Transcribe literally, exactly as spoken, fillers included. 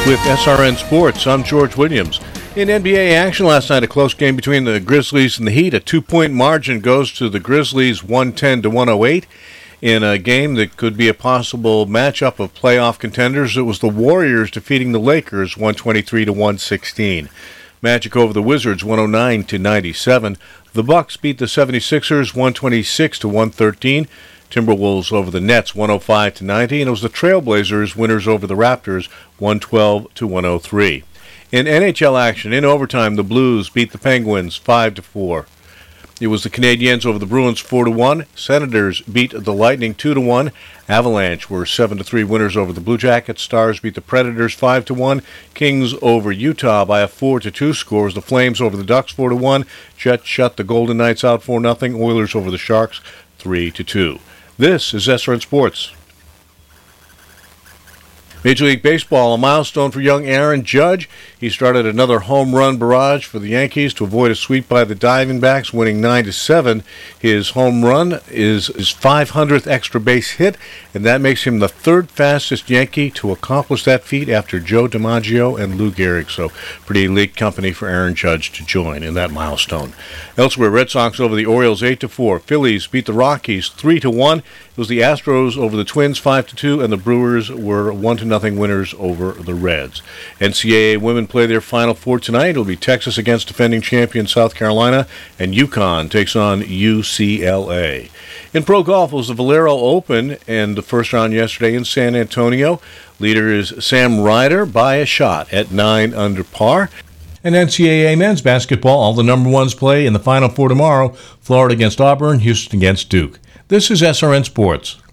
With S R N Sports, I'm George Williams. In N B A action last night, a close game between the Grizzlies and the Heat. A two-point margin goes to the Grizzlies, one ten to one oh eight. In a game that could be a possible matchup of playoff contenders, it was the Warriors defeating the Lakers, one twenty-three to one sixteen. Magic over the Wizards, one oh nine to ninety-seven. The Bucks beat the seventy-sixers, one twenty-six to one thirteen. Timberwolves over the Nets, one oh five to ninety, and it was the Trailblazers winners over the Raptors, one twelve to one oh three. In N H L action, in overtime, the Blues beat the Penguins five to four. It was the Canadiens over the Bruins four to one. Senators beat the Lightning two to one. Avalanche were seven to three winners over the Blue Jackets. Stars beat the Predators five to one. Kings over Utah by a four to two score. The Flames over the Ducks four to one. Jets shut the Golden Knights out four nothing. Oilers over the Sharks three to two. This is S R N Sports. Major League Baseball, a milestone for young Aaron Judge. He started another home run barrage for the Yankees to avoid a sweep by the Diamondbacks, winning nine to seven. His home run is his five hundredth extra base hit, and that makes him the third fastest Yankee to accomplish that feat after Joe DiMaggio and Lou Gehrig. So pretty elite company for Aaron Judge to join in that milestone. Elsewhere, Red Sox over the Orioles eight to four. Phillies beat the Rockies three to one. It was the Astros over the Twins five to two, and the Brewers were one to nothing winners over the Reds. N C double A women play their Final Four tonight. It'll be Texas against defending champion South Carolina, and UConn takes on U C L A. In pro golf, it was the Valero Open, and the first round yesterday in San Antonio. Leader is Sam Ryder by a shot at nine under par. And N C double A men's basketball, all the number ones play in the Final Four tomorrow. Florida against Auburn, Houston against Duke. This is S R N Sports.